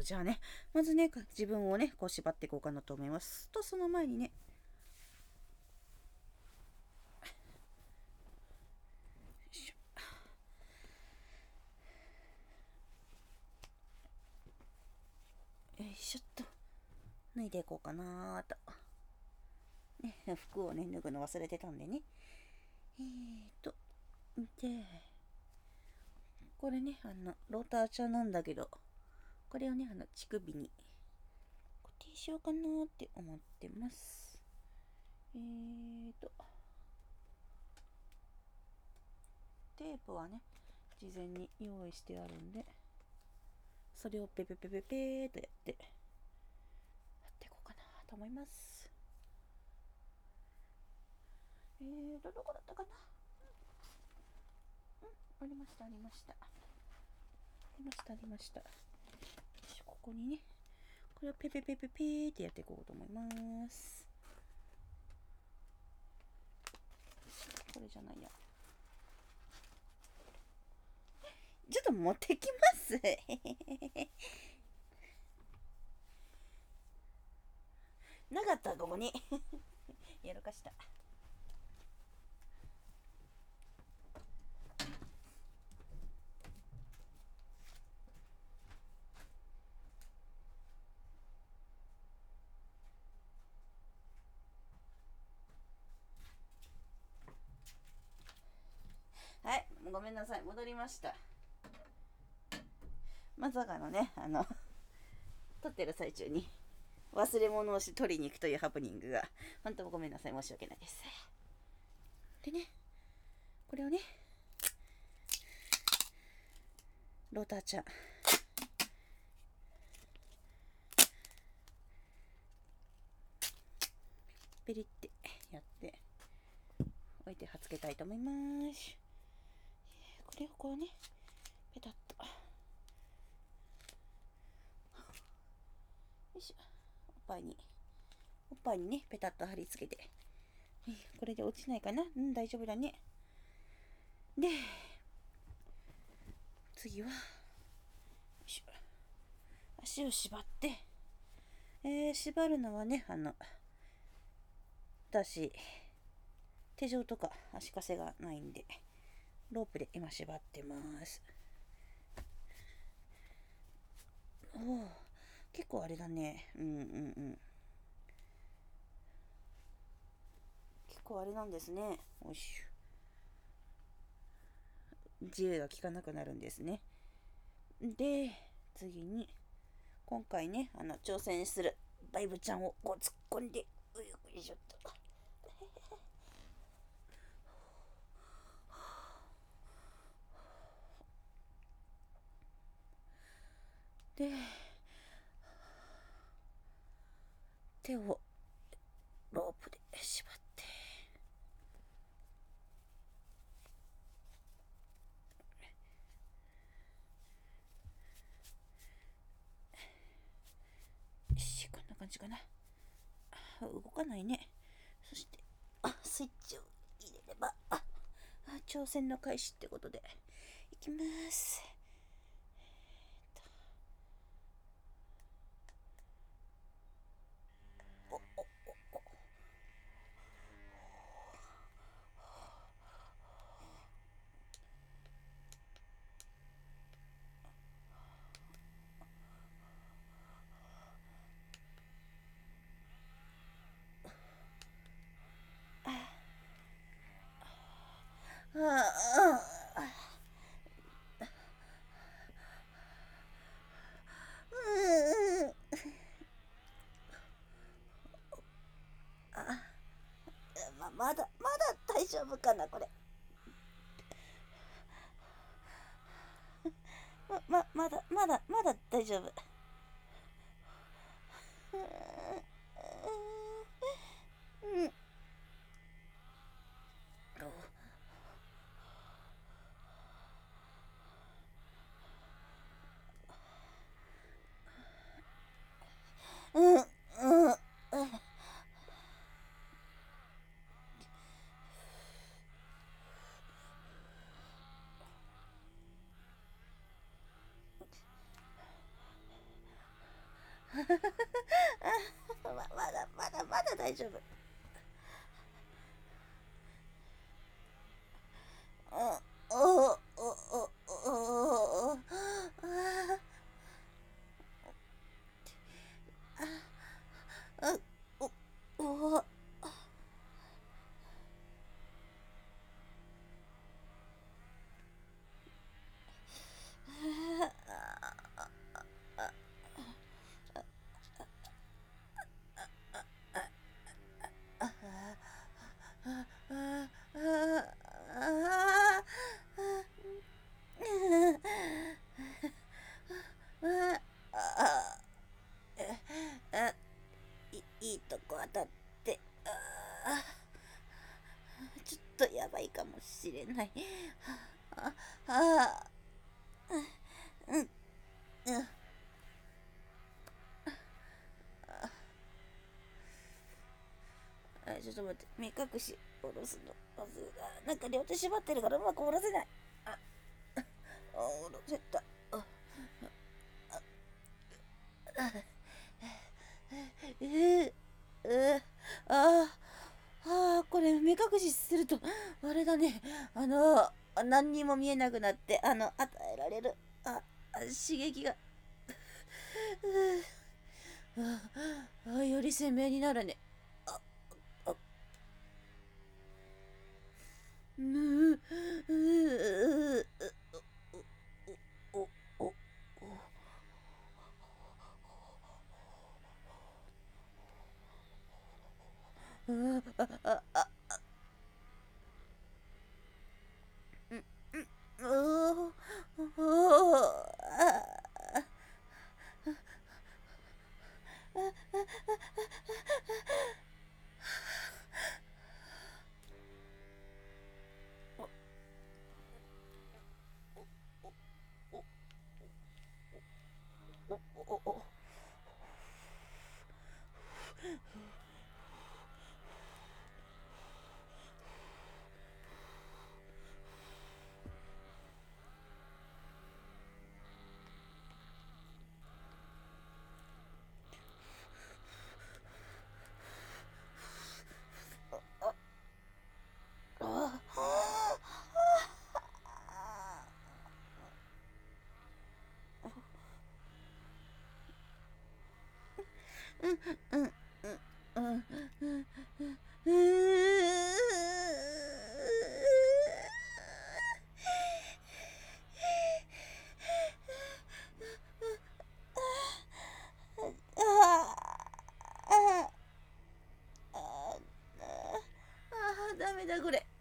じゃあね、まずね、自分をね、こう縛っていこうかなと思います。と、その前にね、よいしょっと、脱いでいこうかなーと。ね、服をね、脱ぐの忘れてたんでね。で、これね、ローター茶なんだけど、これをね、乳首に固定しようかなーって思ってます。テープはね、事前に用意してあるんで、それをペペペペペーとやって貼っていこうかなと思います。どこだったかな。ありました、ありました。ありました。ここにね、これをペペペペペーってやっていこうと思います。これじゃないや。ちょっと持ってきます。なかった、ここに。やらかした。はい、ごめんなさい、戻りました。まさかのね、撮ってる最中に忘れ物をし取りに行くというハプニングが、本当ごめんなさい、申し訳ないです。でね、これをね、ローターちゃん、ペリってやって置いて貼っつけたいと思います。これをこうね、ペタッと、よいしょ、おっぱいにね、ペタッと貼り付けて、これで落ちないかな。大丈夫だね。で、次は、足を縛って、縛るのはね、私、手錠とか足かせがないんで、ロープで今縛ってます。おお、結構あれだね。結構あれなんですね。おいしょ。自由が利かなくなるんですね。で、次に、今回ね、挑戦するバイブちゃんをこう突っ込んで、よいしょっと。で、手をロープで縛って、こんな感じかな。動かないね。そして、スイッチを入れれば、挑戦の開始ってことで、いきます。まだ大丈夫かな、これ。まだ大丈夫。 まだ大丈夫。おおおおおおいいとこ当たって、ちょっとやばいかもしれない。うんうんちょっと待って、目隠し下ろすのまずなんか両手縛ってるからうまく下ろせない。下ろせた。これ目隠しするとあれだね、何にも見えなくなって、与えられる刺激がより鮮明になるね。ダメだこれ。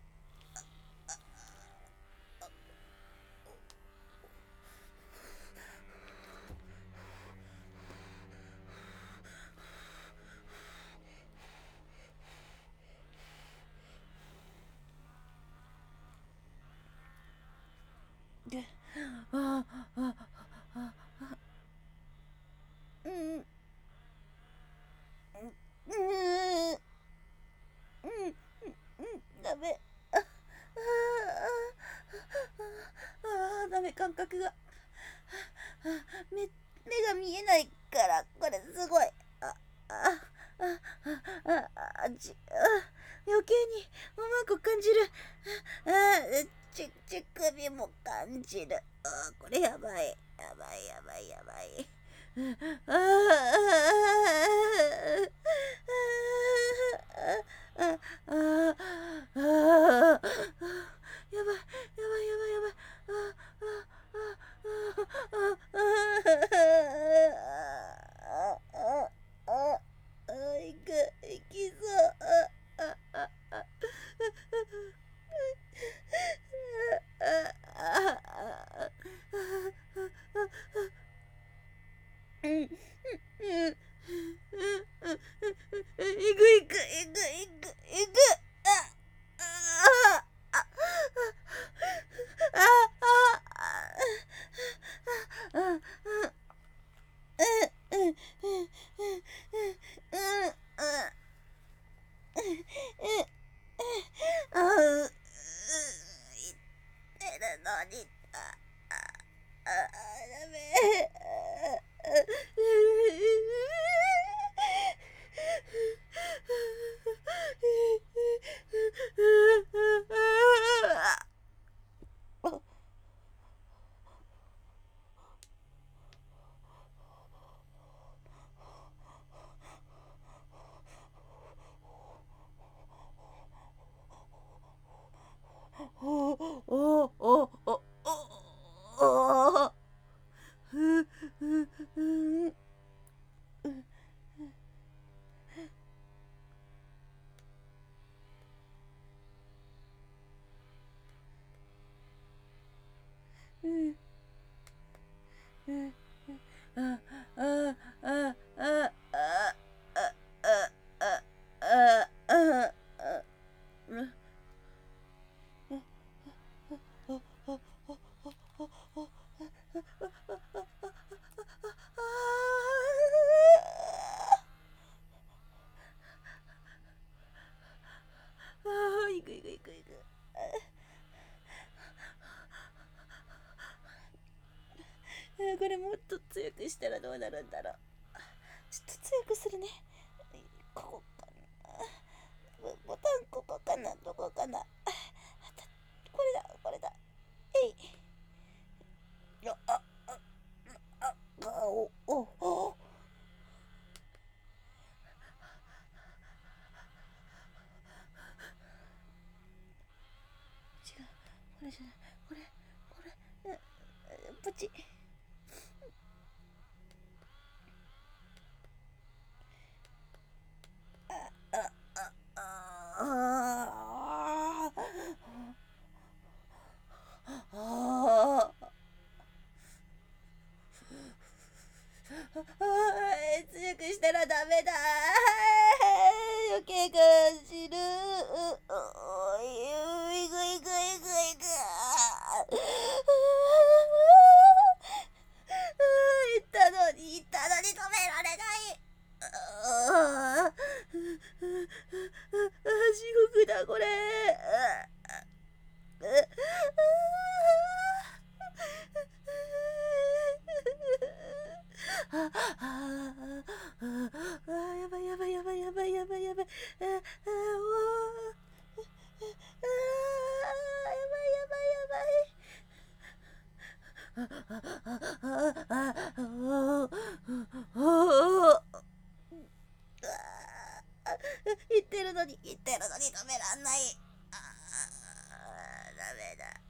ダメ。ダメ、感覚が目が見えないからこれすごい余計にうまく感じる。乳首も感じる。これやばいやばいやばいやばい。やばいやばいやばいやばい。いきそういくいくいくいくいく。ダメ。 したらどうなるんだろう。ちょっと強くするね。ここかな。ボタンここかな。どこかな。これだ、これだ。えい。お。違う。これじゃない。これ。ポチ。強くしたらダメだ。余計感じる。いぐいぐいぐいぐ。言ったのに止められない。地獄だこれ。やばいやばいやばいやばいやばいやばい。言ってるのに止めらんない。ダメだ。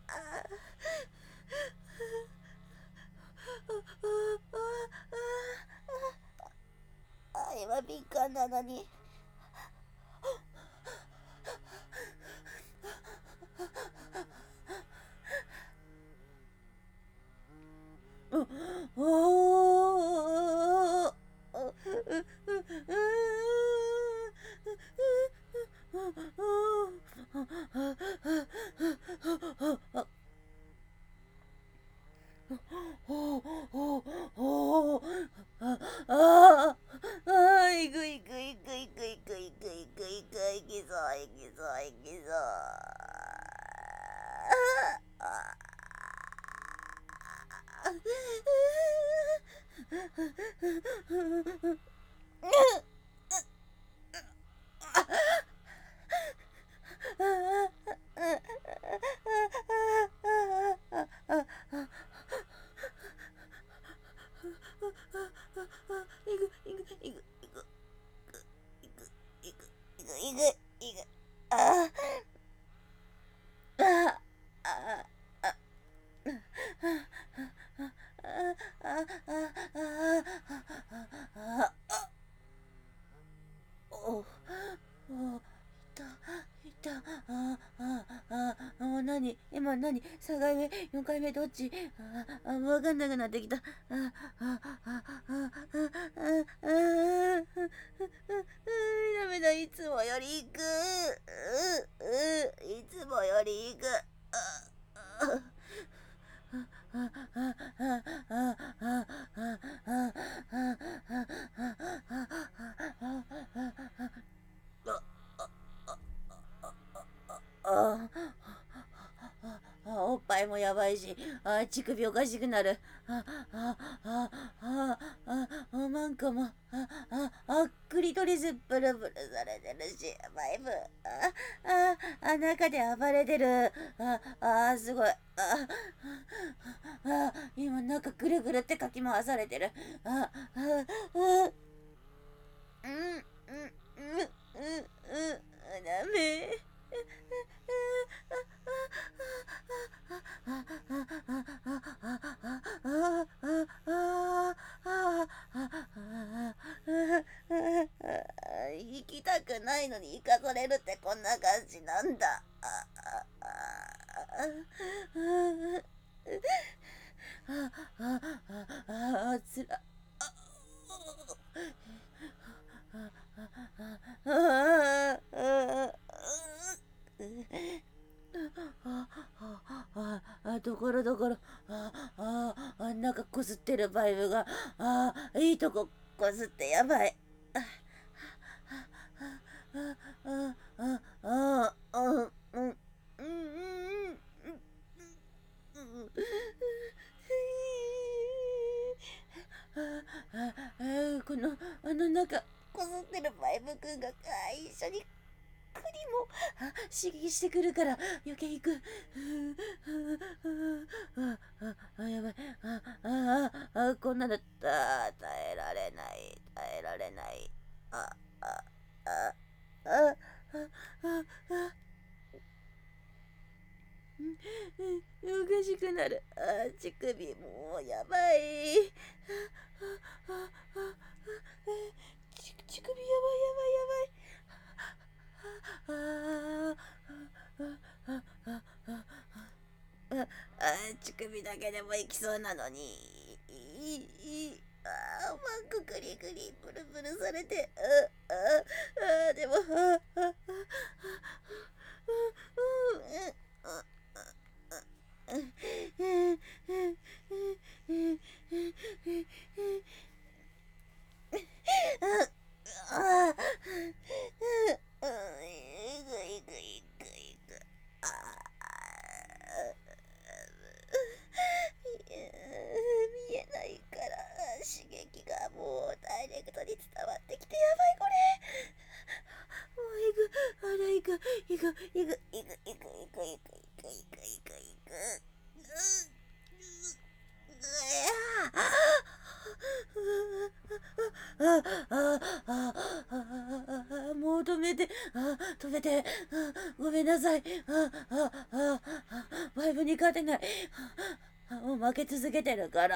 今敏感なのに。いくいくいくいくいくいくいくいくいきそういきそういきそう。何今何3回目4回目どっちわかんなくなってきた。ダメだいつもより行く。いつもより行く。おっぱいもやばいし、乳首おかしくなる。なんかも、クリトリスブルブルされてるし、バイブ、中で暴れてる。すごい。今中ぐるぐるってかき回されてる。ダメ。行きたくないのに行かされるってこんな感じなんだ。つら。ところどころ、なんかこすってるバイブが、いいとここすってやばい。 このなんかこすってるバイブくんが一緒にクリも刺激してくるから余計行く。やばい。こんなの耐えられない。耐えられない。ああああああおかしくなる。乳首もうやばい。乳首やばいやばいやばい。乳首だけでもいきそうなのに。マンクグリグリブルブルされて。でも、見えないから刺激がもうダイレクトに伝わってきてやばいこれ。もう行くもう止めて、止めて、ごめんなさい。バイブに勝てない。もう負け続けてるから。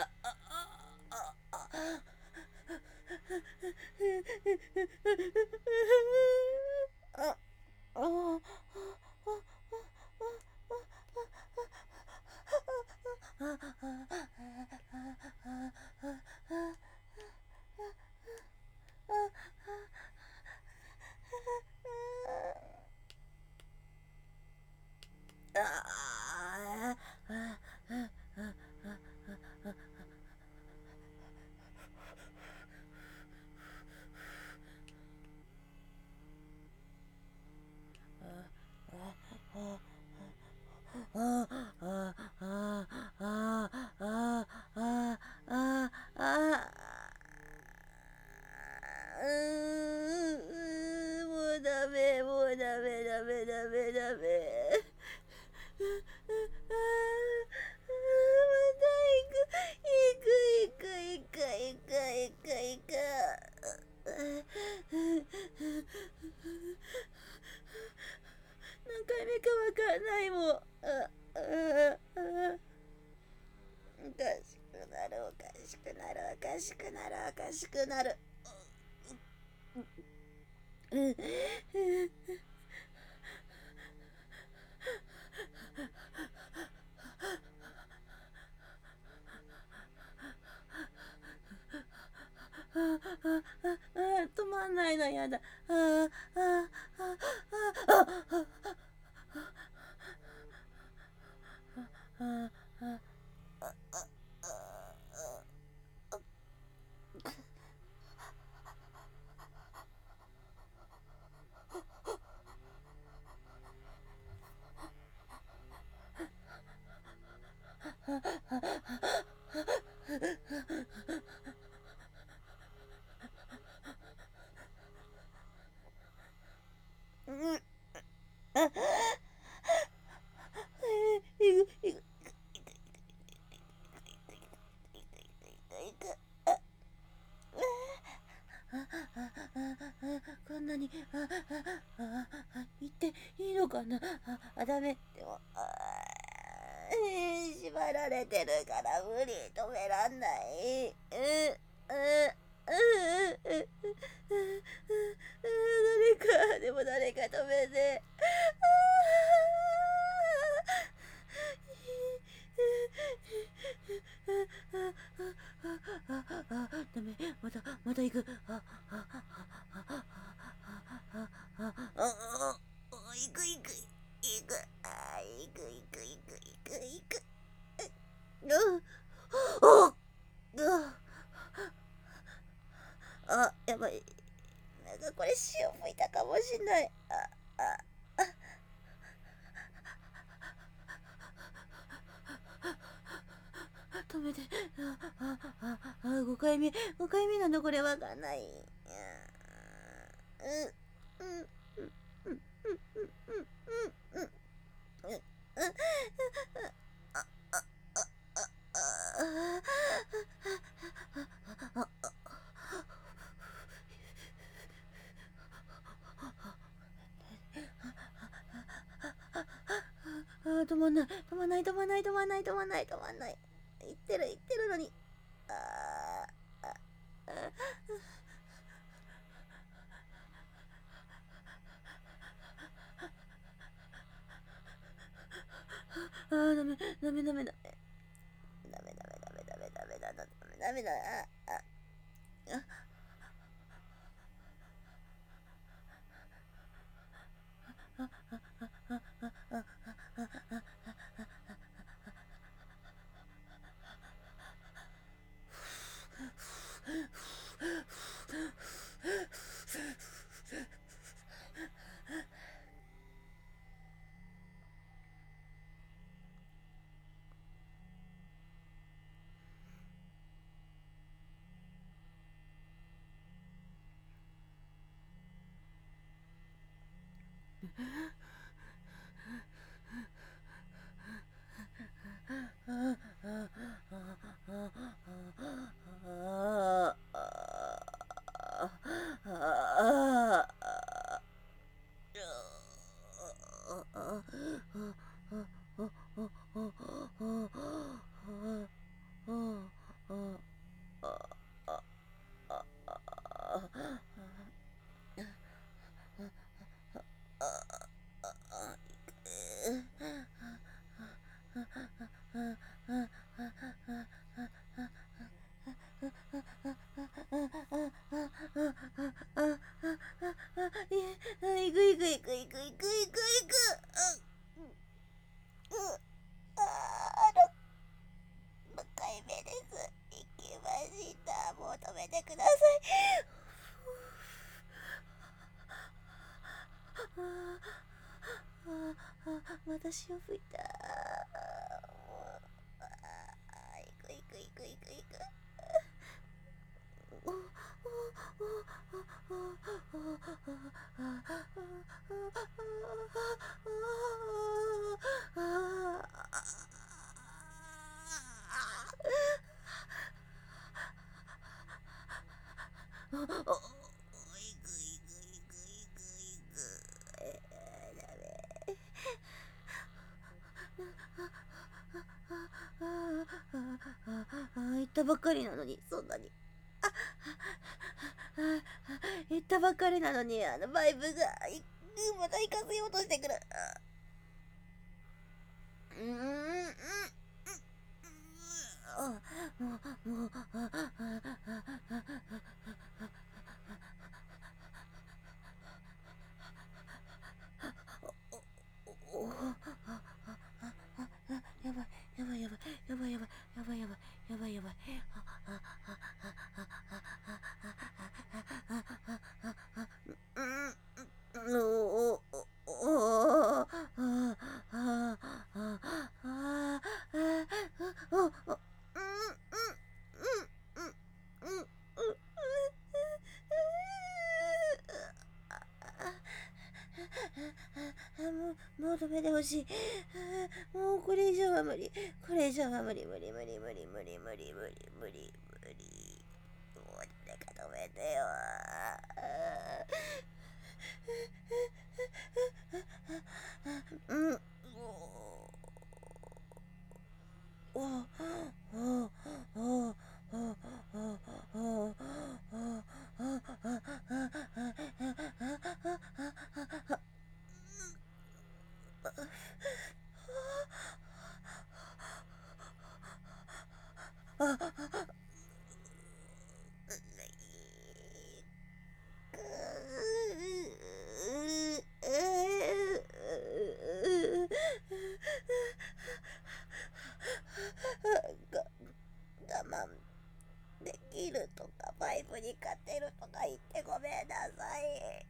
もうダメ、もうダメ、ダメ、ダメ、ダメ。何回目かわかんないもん。おかしくなる、おかしくなる、おかしくなる、おかしくなる。止まんないのやだ。こんなに言っていいのかな。ダメ。でも縛られてるから無理、止めらんない。誰か止めて。ダメ、また行く。行く。やばい。なんかこれ潮吹いたかもしんない。 止めて。5回目なのこれわかんない。止まんない。言ってるのに。ダメだ。行く。6回目です。行きました。もう止めてください。私を吹いた。行く。言ったばっかりなのに、そんなに。言ったばっかりなのに、バイブが、また行かせようとしてくる。やばい。もう止めてほしい。もうこれ以上は無理。無理。もう誰か止めてよ。我慢できるとかバイブに勝てるとか言ってごめんなさい。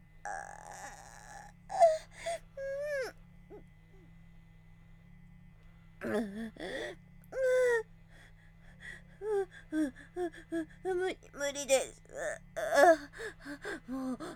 無理です。もう、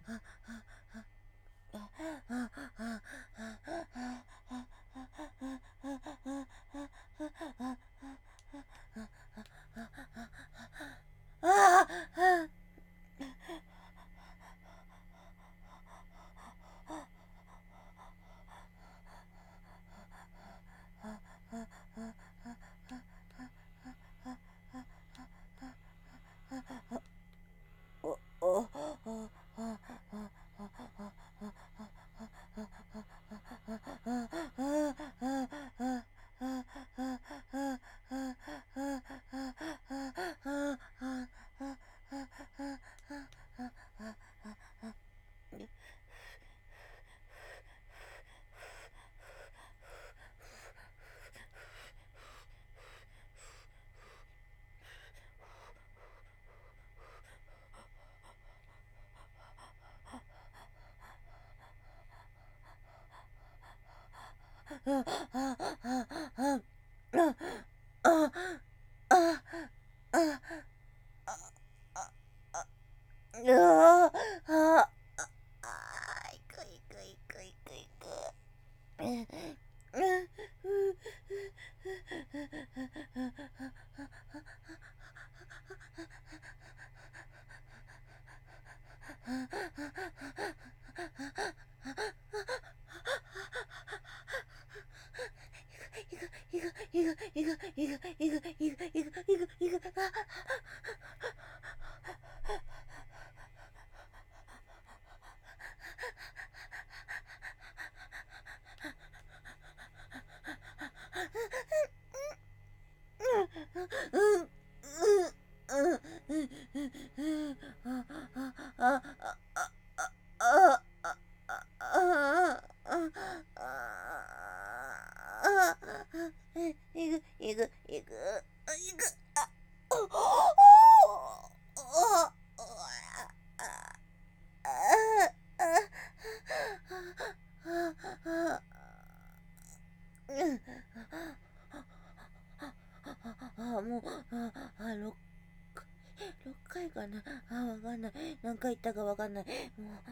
もう、6回かな。わかんない。何回言ったかわかんない。もう、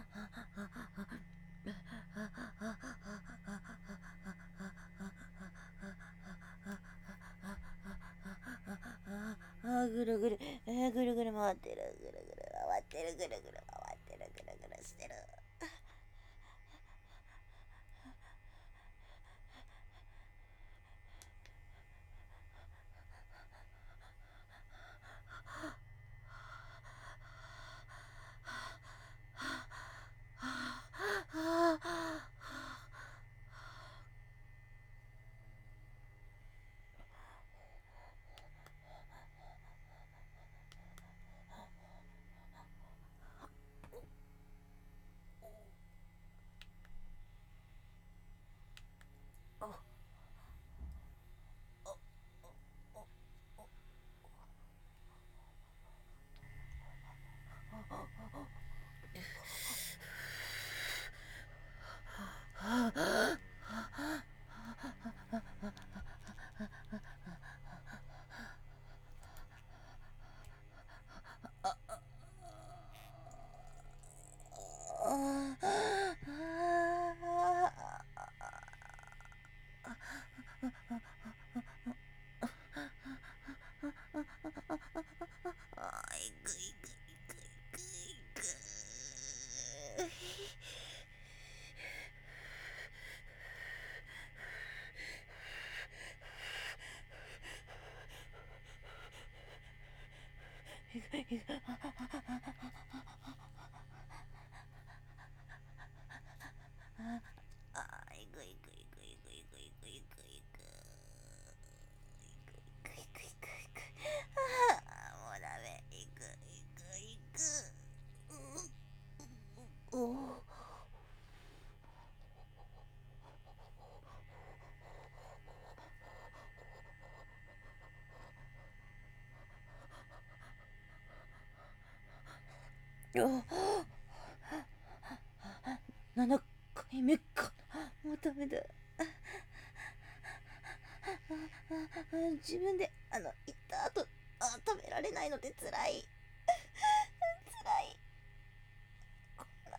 ぐるぐる、ぐるぐる回ってる、ぐるぐる回ってる、ぐるぐる回ってる、ぐるぐるしてる。7回目か。もうダメだ。自分で言った後られないのでつらい。つらい。こんな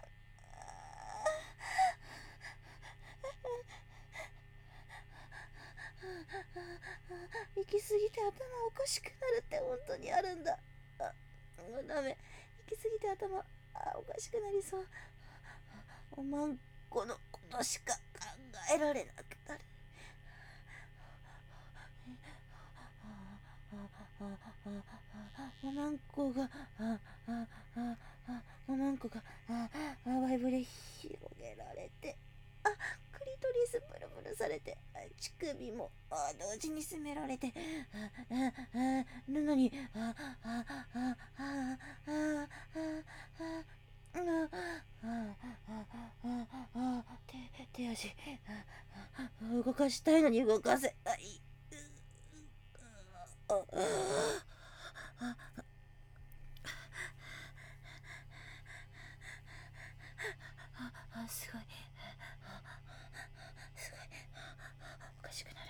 行き過ぎて頭おかしくなるって本当にあるんだ。もうダメ。行き過ぎて頭おかしくなりそう。おまんこのことしか考えられなくなる。おまんこがおまんこがバイブで広げられて、クリトリスブルブルされて、乳首も同時に攻められて、るのに手足動かしたいのに動かせない。すごいおかしくなる。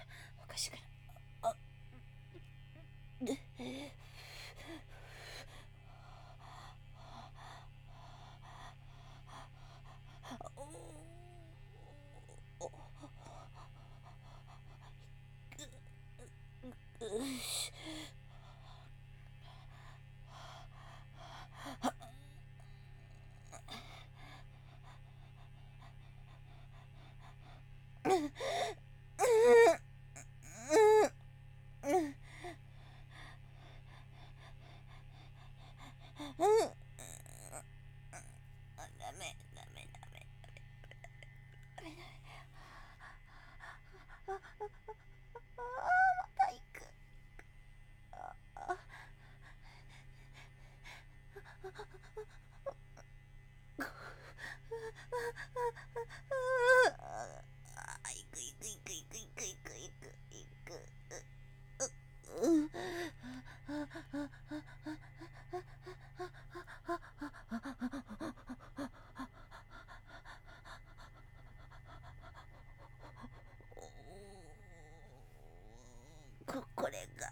これが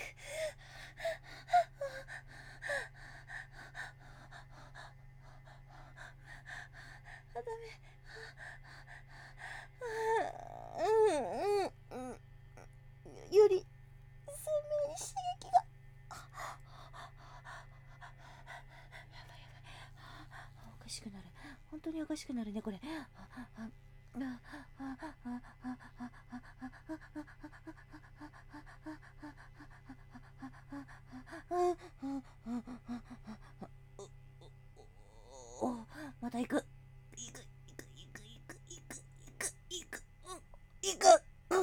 ダメ。より鮮明に刺激が。おかしくなる。本当におかしくなるねこれ。また行く。行く。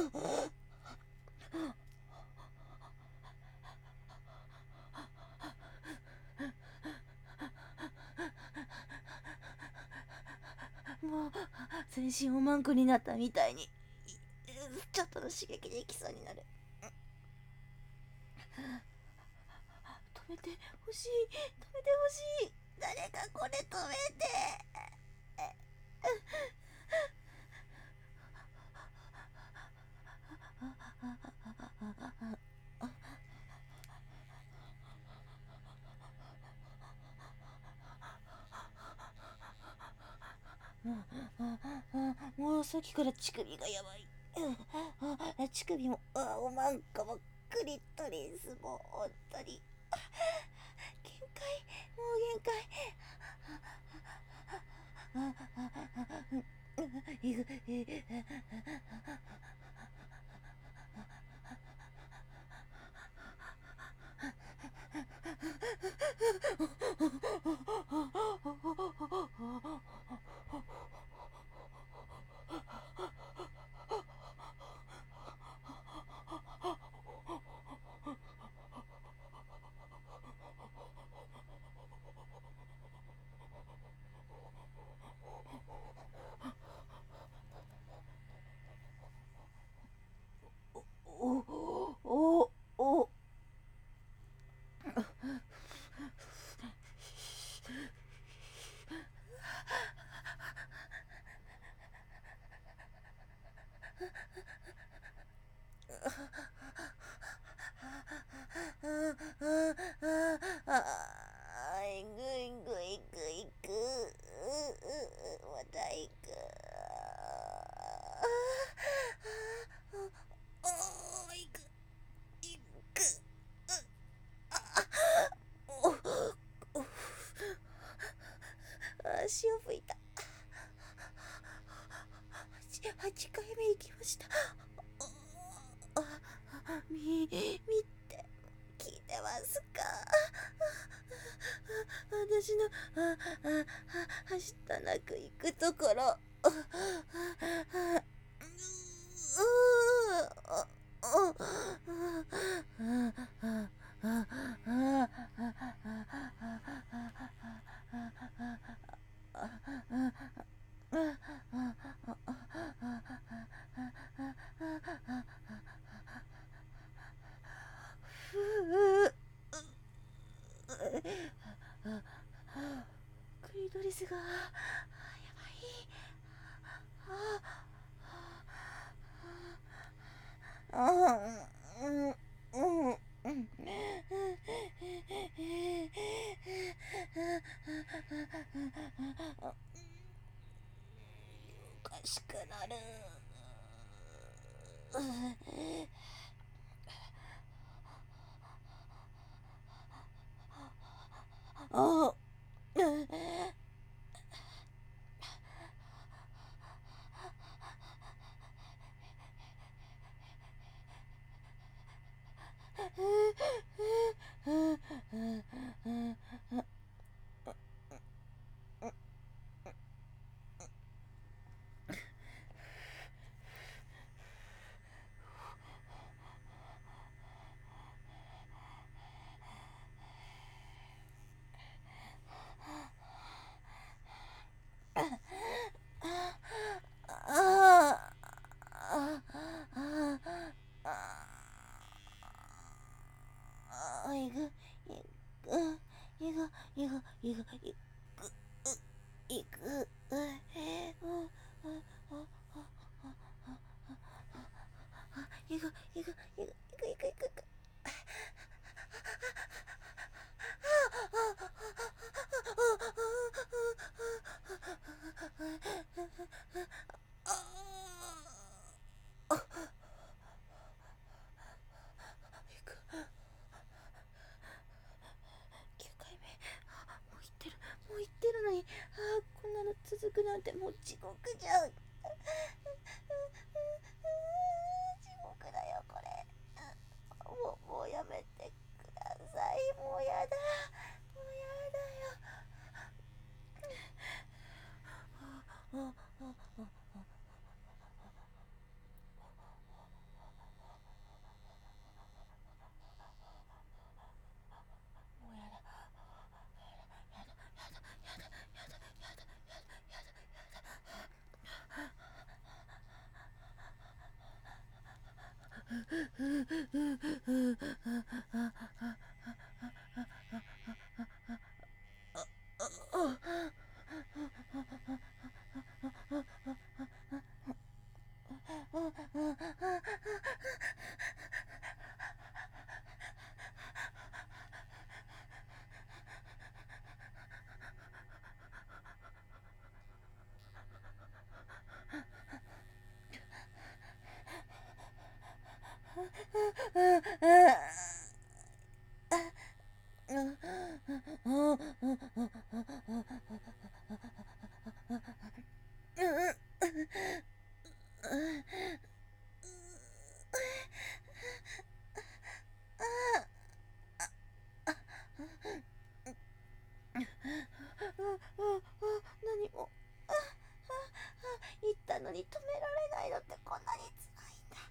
もう全身おまんこになったみたいにちょっとの刺激でいきそうになる。止めてほしい。誰かこれ止めて。もうさっきから乳首がやばい。乳首もおまんこもクリトリスも本当に限界。もう限界。 8回目行きました。見て、聞いてますか？私のはしたなく行くところ。クリトリスがやばい。おかしくなる。もう行ってるのに、こんなの続くなんてもう地獄じゃん。地獄だよこれ。もうやめてください。もうやだ。もうやだよ。何も言ったのに止められないのってこんなに辛いんだ。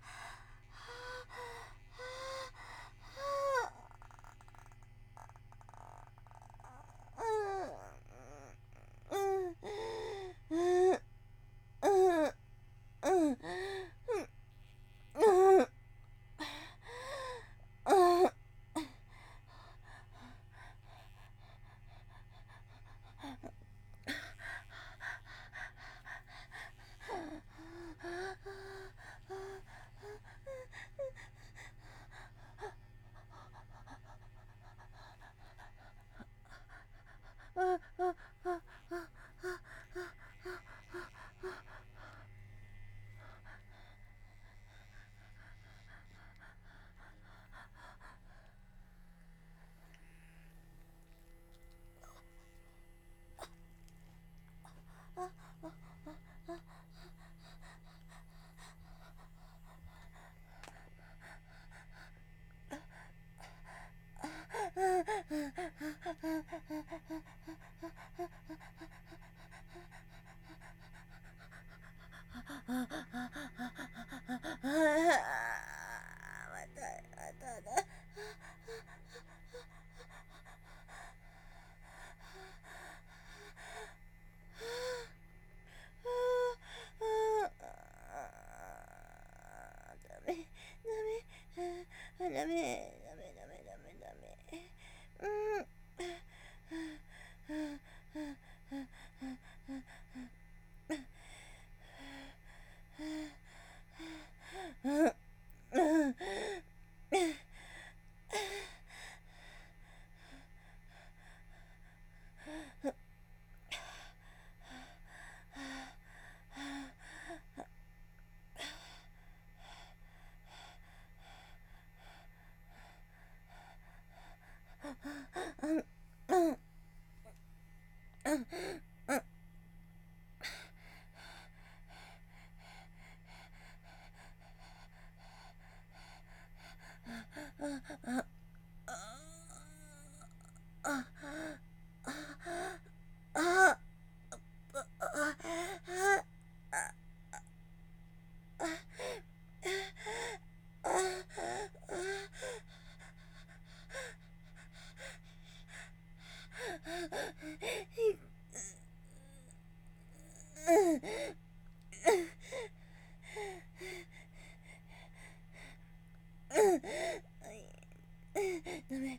ダメ。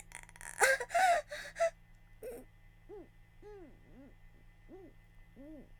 うん